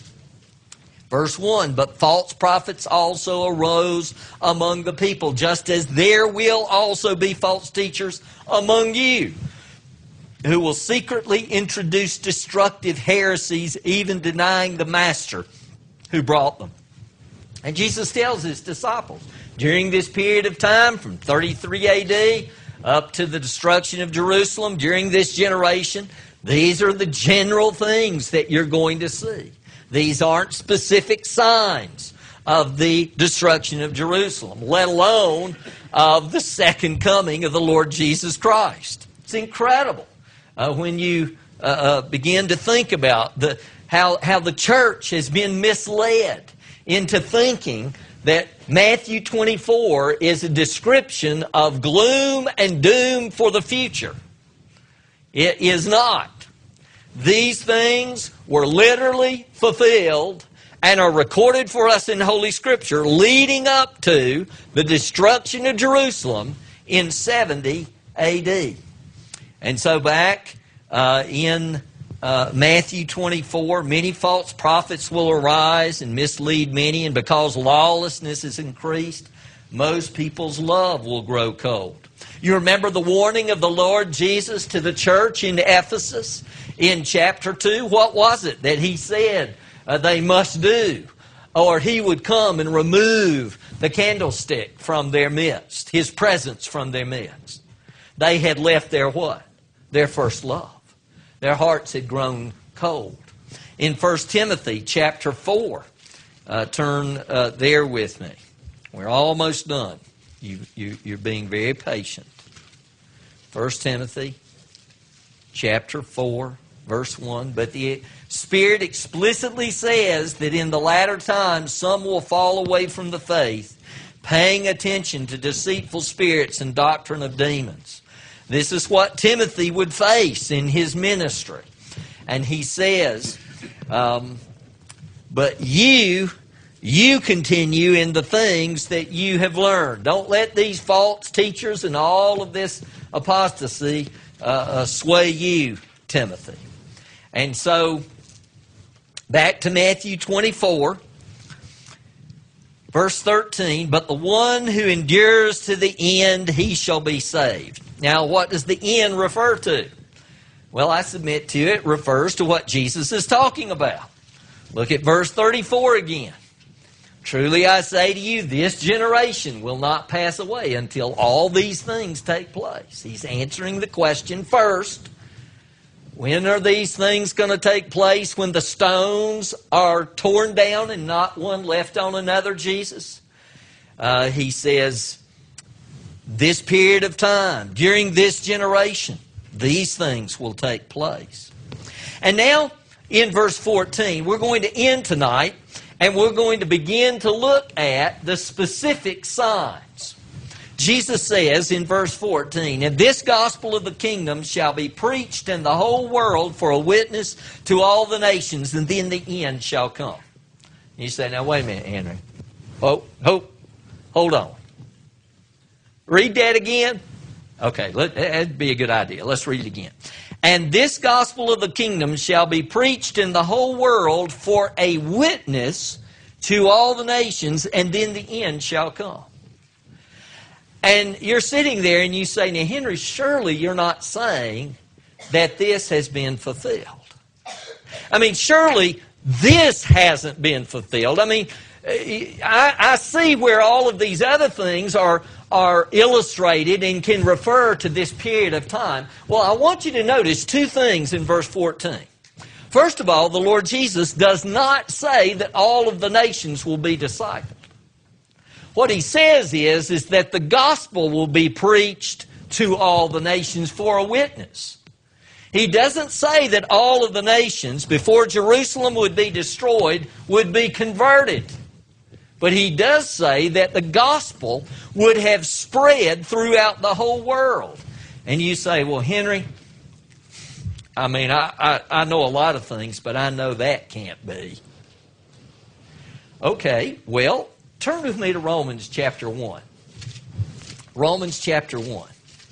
Verse 1, but false prophets also arose among the people, just as there will also be false teachers among you, who will secretly introduce destructive heresies, even denying the master who brought them. And Jesus tells his disciples, during this period of time, from 33 A.D. up to the destruction of Jerusalem, during this generation, these are the general things that you're going to see. These aren't specific signs of the destruction of Jerusalem, let alone of the second coming of the Lord Jesus Christ. It's incredible when you begin to think about how the church has been misled into thinking that Matthew 24 is a description of gloom and doom for the future. It is not. These things were literally fulfilled and are recorded for us in Holy Scripture leading up to the destruction of Jerusalem in 70 A.D. And so back in Matthew 24, many false prophets will arise and mislead many, and because lawlessness is increased, most people's love will grow cold. You remember the warning of the Lord Jesus to the church in Ephesus in chapter 2? What was it that he said they must do? Or he would come and remove the candlestick from their midst, His presence from their midst. They had left their what? Their first love. Their hearts had grown cold. In 1 Timothy chapter 4, turn there with me. We're almost done. You're being very patient. 1 Timothy chapter 4, verse 1. But the Spirit explicitly says that in the latter times some will fall away from the faith, paying attention to deceitful spirits and doctrine of demons. This is what Timothy would face in his ministry. And he says, but you continue in the things that you have learned. Don't let these false teachers and all of this apostasy sway you, Timothy. And so, back to Matthew 24, verse 13. But the one who endures to the end, he shall be saved. Now, what does the end refer to? Well, I submit to you, it refers to what Jesus is talking about. Look at verse 34 again. Truly I say to you, this generation will not pass away until all these things take place. He's answering the question first. When are these things going to take place? When the stones are torn down and not one left on another, Jesus? He says, this period of time, during this generation, these things will take place. And now, in verse 14, we're going to end tonight, and we're going to begin to look at the specific signs. Jesus says in verse 14, and this gospel of the kingdom shall be preached in the whole world for a witness to all the nations, and then the end shall come. You say, now wait a minute, Henry. Hold on. Read that again. Okay, that'd be a good idea. Let's read it again. And this gospel of the kingdom shall be preached in the whole world for a witness to all the nations, and then the end shall come. And you're sitting there and you say, now Henry, surely you're not saying that this has been fulfilled. I mean, surely this hasn't been fulfilled. I mean, I see where all of these other things are illustrated and can refer to this period of time. Well, I want you to notice two things in verse 14. First of all, the Lord Jesus does not say that all of the nations will be discipled. What He says is that the gospel will be preached to all the nations for a witness. He doesn't say that all of the nations, before Jerusalem would be destroyed, would be converted. But He does say that the gospel would have spread throughout the whole world. And you say, well, Henry, I mean, I know a lot of things, but I know that can't be. Okay, well, turn with me to Romans chapter 1. Romans chapter 1.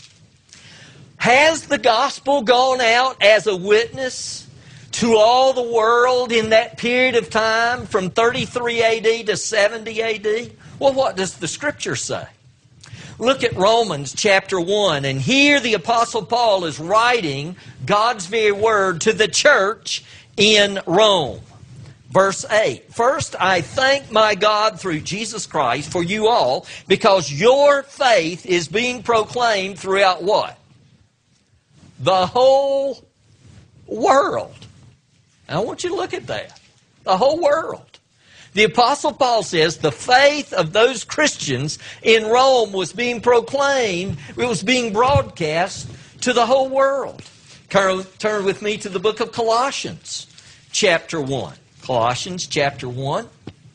Has the gospel gone out as a witness to all the world in that period of time from 33 AD to 70 AD? Well, what does the Scripture say? Look at Romans chapter 1, and here the Apostle Paul is writing God's very word to the church in Rome. Verse 8, first I thank my God through Jesus Christ for you all, because your faith is being proclaimed throughout what? The whole world. I want you to look at that. The whole world. The Apostle Paul says the faith of those Christians in Rome was being proclaimed, it was being broadcast to the whole world. Turn with me to the book of Colossians, chapter 1. Colossians, chapter 1.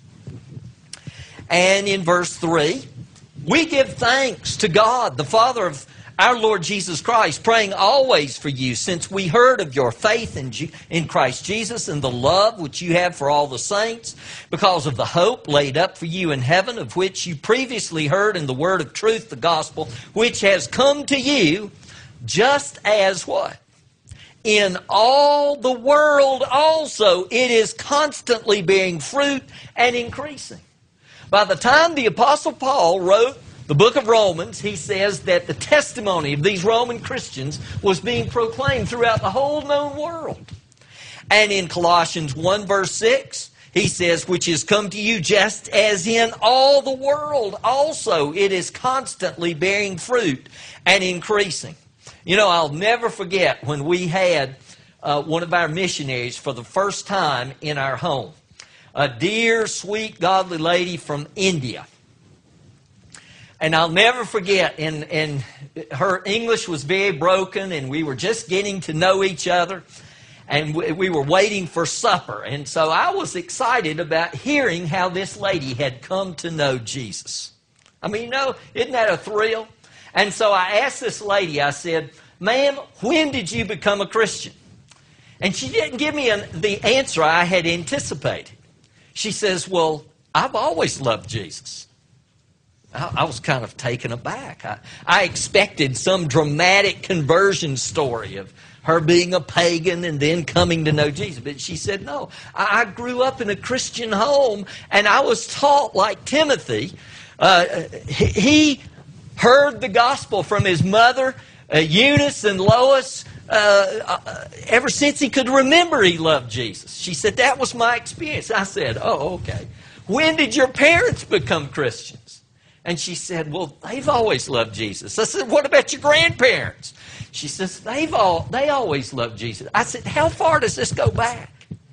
And in verse 3, we give thanks to God, the Father of our Lord Jesus Christ, praying always for you, since we heard of your faith in Christ Jesus and the love which you have for all the saints, because of the hope laid up for you in heaven, of which you previously heard in the word of truth, the gospel, which has come to you, just as what? In all the world also it is constantly bearing fruit and increasing. By the time the Apostle Paul wrote the book of Romans, he says that the testimony of these Roman Christians was being proclaimed throughout the whole known world. And in Colossians 1 verse 6, He says, which has come to you just as in all the world also it is constantly bearing fruit and increasing. You know, I'll never forget when we had one of our missionaries for the first time in our home. A dear, sweet, godly lady from India. And I'll never forget, and her English was very broken, and we were just getting to know each other. And we were waiting for supper. And so I was excited about hearing how this lady had come to know Jesus. I mean, you know, isn't that a thrill? And so I asked this lady, I said, ma'am, when did you become a Christian? And she didn't give me the answer I had anticipated. She says, well, I've always loved Jesus. I was kind of taken aback. I expected some dramatic conversion story of her being a pagan and then coming to know Jesus. But she said, no, I grew up in a Christian home, and I was taught like Timothy. He heard the gospel from his mother, Eunice and Lois. Ever since he could remember, he loved Jesus. She said, that was my experience. I said, oh, okay. When did your parents become Christians? And she said, well, they've always loved Jesus. I said, what about your grandparents? She says, they always loved Jesus. I said, how far does this go back?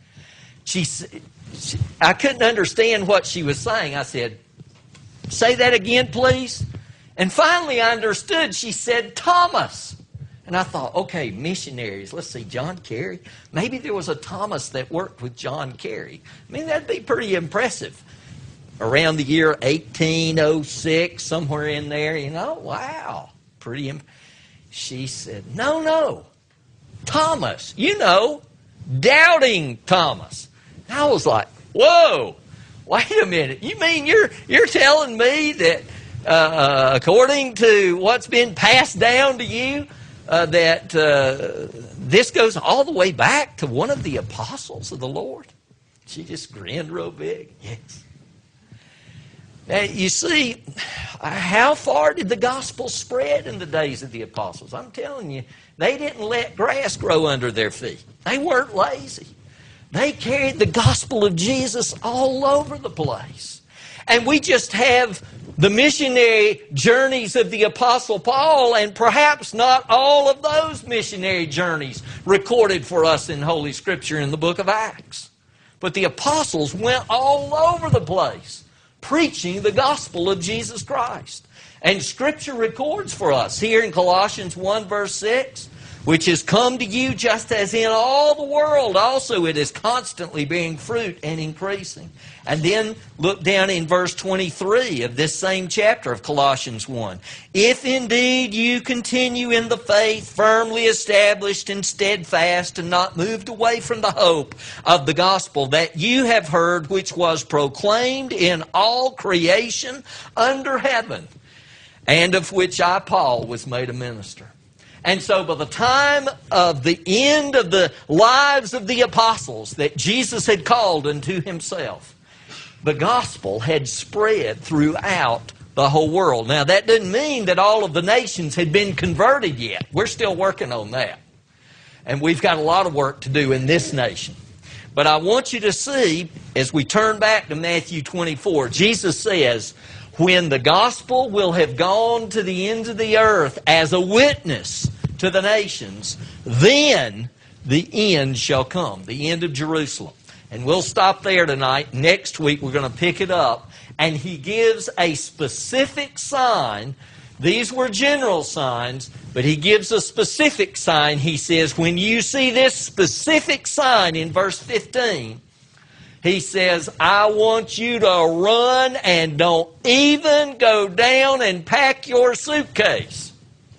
I couldn't understand what she was saying. I said, say that again, please. And finally I understood. She said, Thomas. And I thought, okay, missionaries. Let's see, John Kerry. Maybe there was a Thomas that worked with John Kerry. I mean, that'd be pretty impressive. Around the year 1806, somewhere in there, you know, wow. Pretty impressive. She said, no, Thomas, you know, doubting Thomas. And I was like, whoa, wait a minute. You mean you're telling me that according to what's been passed down to you, that this goes all the way back to one of the apostles of the Lord? She just grinned real big. Yes. Now, you see, how far did the gospel spread in the days of the apostles? I'm telling you, they didn't let grass grow under their feet. They weren't lazy. They carried the gospel of Jesus all over the place. And we just have the missionary journeys of the Apostle Paul, and perhaps not all of those missionary journeys recorded for us in Holy Scripture in the book of Acts. But the apostles went all over the place, preaching the gospel of Jesus Christ. And Scripture records for us here in Colossians 1 verse 6, which has come to you just as in all the world also it is constantly bearing fruit and increasing. And then look down in verse 23 of this same chapter of Colossians 1. If indeed you continue in the faith, firmly established and steadfast, and not moved away from the hope of the gospel that you have heard, which was proclaimed in all creation under heaven, and of which I, Paul, was made a minister. And so by the time of the end of the lives of the apostles that Jesus had called unto himself, the gospel had spread throughout the whole world. Now, that doesn't mean that all of the nations had been converted yet. We're still working on that. And we've got a lot of work to do in this nation. But I want you to see, as we turn back to Matthew 24, Jesus says, when the gospel will have gone to the ends of the earth as a witness to the nations, then the end shall come, the end of Jerusalem. And we'll stop there tonight. Next week we're going to pick it up. And he gives a specific sign. These were general signs, but he gives a specific sign. He says, when you see this specific sign in verse 15, he says, I want you to run and don't even go down and pack your suitcase.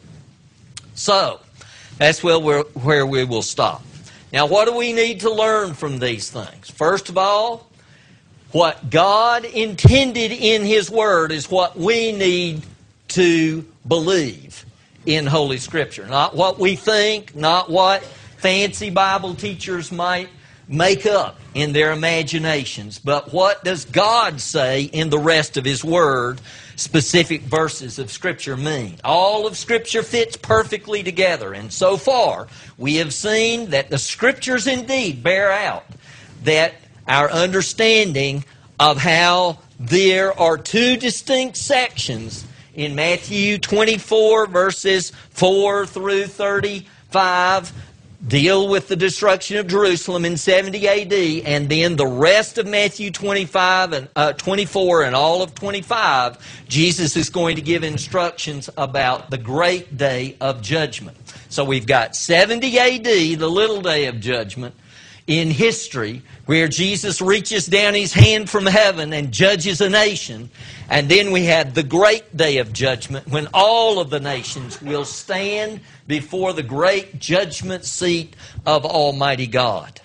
So, that's where we will stop. Now, what do we need to learn from these things? First of all, what God intended in His Word is what we need to believe in Holy Scripture. Not what we think, not what fancy Bible teachers might make up in their imaginations, but what does God say in the rest of His Word, specific verses of Scripture mean? All of Scripture fits perfectly together, and so far we have seen that the Scriptures indeed bear out that our understanding of how there are two distinct sections in Matthew 24, verses 4 through 35, deal with the destruction of Jerusalem in 70 A.D., and then the rest of Matthew 25 and 24 and all of 25, Jesus is going to give instructions about the great day of judgment. So we've got 70 A.D., the little day of judgment, in history, where Jesus reaches down His hand from heaven and judges a nation. And then we have the great day of judgment, when all of the nations will stand before the great judgment seat of Almighty God.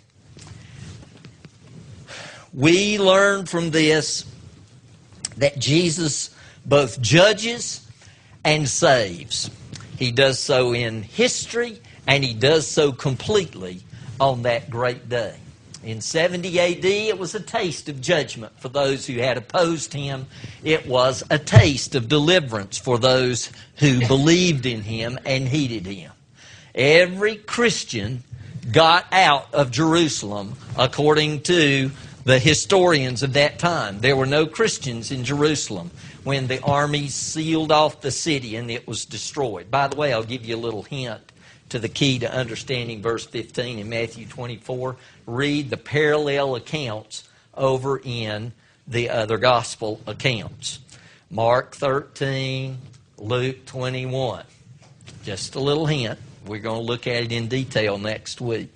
We learn from this that Jesus both judges and saves. He does so in history, and He does so completely on that great day. In 70 A.D., it was a taste of judgment for those who had opposed Him. It was a taste of deliverance for those who believed in Him and heeded Him. Every Christian got out of Jerusalem according to the historians of that time. There were no Christians in Jerusalem when the armies sealed off the city and it was destroyed. By the way, I'll give you a little hint to the key to understanding verse 15 in Matthew 24. Read the parallel accounts over in the other gospel accounts. Mark 13, Luke 21. Just a little hint. We're going to look at it in detail next week.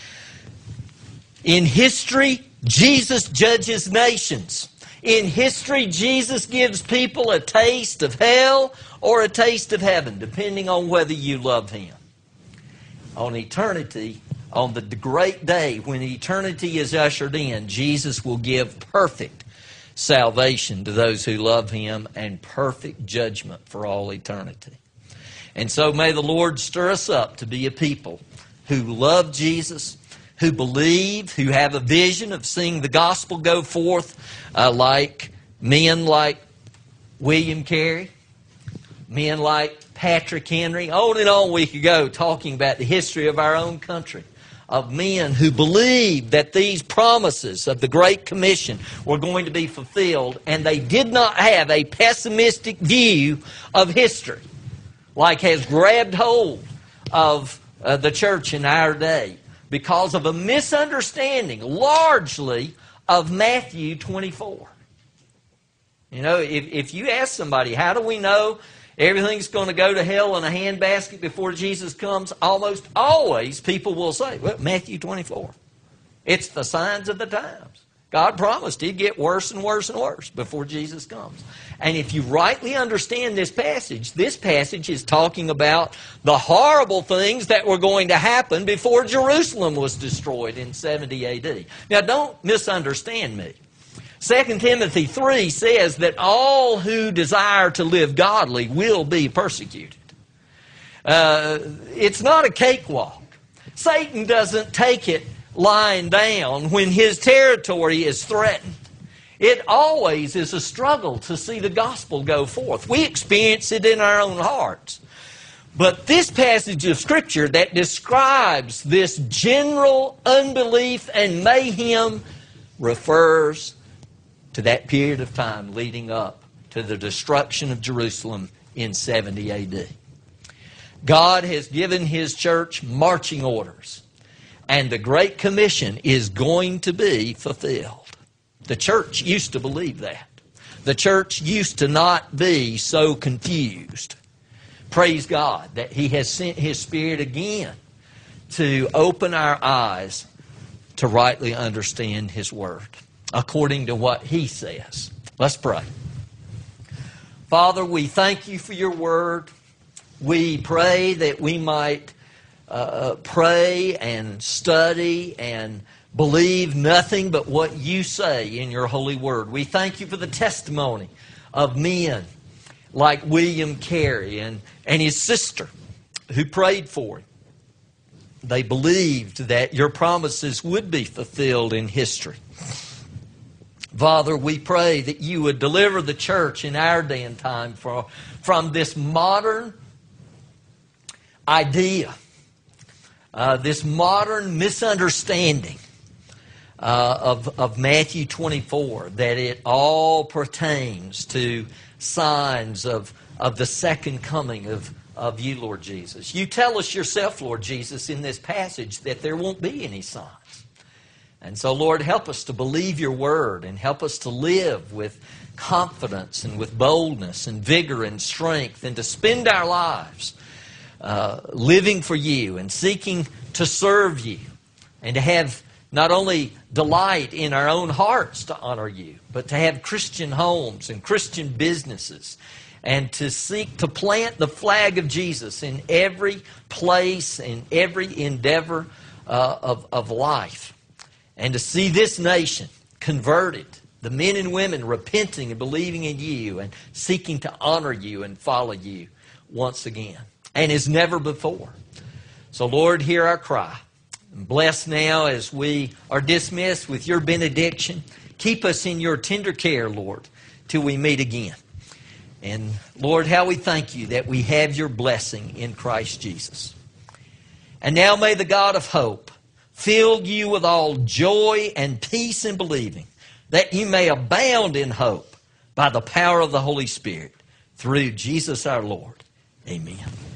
In history, Jesus judges nations. In history, Jesus gives people a taste of hell or a taste of heaven, depending on whether you love Him. On eternity, on the great day when eternity is ushered in, Jesus will give perfect salvation to those who love Him and perfect judgment for all eternity. And so may the Lord stir us up to be a people who love Jesus, who believe, who have a vision of seeing the gospel go forth, like men like William Carey, men like Patrick Henry. On and on we could go talking about the history of our own country, of men who believed that these promises of the Great Commission were going to be fulfilled, and they did not have a pessimistic view of history like has grabbed hold of the church in our day because of a misunderstanding largely of Matthew 24. You know, if you ask somebody, how do we know everything's going to go to hell in a handbasket before Jesus comes? Almost always people will say, well, Matthew 24. It's the signs of the times. God promised He'd get worse and worse and worse before Jesus comes. And if you rightly understand this passage is talking about the horrible things that were going to happen before Jerusalem was destroyed in 70 A.D. Now, don't misunderstand me. 2 Timothy 3 says that all who desire to live godly will be persecuted. It's not a cakewalk. Satan doesn't take it lying down when his territory is threatened. It always is a struggle to see the gospel go forth. We experience it in our own hearts. But this passage of Scripture that describes this general unbelief and mayhem refers to that period of time leading up to the destruction of Jerusalem in 70 A.D. God has given His church marching orders, and the Great Commission is going to be fulfilled. The church used to believe that. The church used to not be so confused. Praise God that He has sent His Spirit again to open our eyes to rightly understand His Word according to what He says. Let's pray. Father, we thank You for Your Word. We pray that we might pray and study and believe nothing but what You say in Your holy Word. We thank You for the testimony of men like William Carey and his sister who prayed for him. They believed that Your promises would be fulfilled in history. Father, we pray that You would deliver the church in our day and time from this modern idea, this modern misunderstanding of Matthew 24, that it all pertains to signs of the second coming of you, Lord Jesus. You tell us yourself, Lord Jesus, in this passage that there won't be any signs. And so, Lord, help us to believe your word and help us to live with confidence and with boldness and vigor and strength, and to spend our lives living for you and seeking to serve you, and to have not only delight in our own hearts to honor you, but to have Christian homes and Christian businesses, and to seek to plant the flag of Jesus in every place, in every endeavor of life, and to see this nation converted, the men and women repenting and believing in you and seeking to honor you and follow you once again, and as never before. So, Lord, hear our cry. Bless now as we are dismissed with your benediction. Keep us in your tender care, Lord, till we meet again. And, Lord, how we thank you that we have your blessing in Christ Jesus. And now may the God of hope fill you with all joy and peace in believing, that you may abound in hope by the power of the Holy Spirit, through Jesus our Lord. Amen.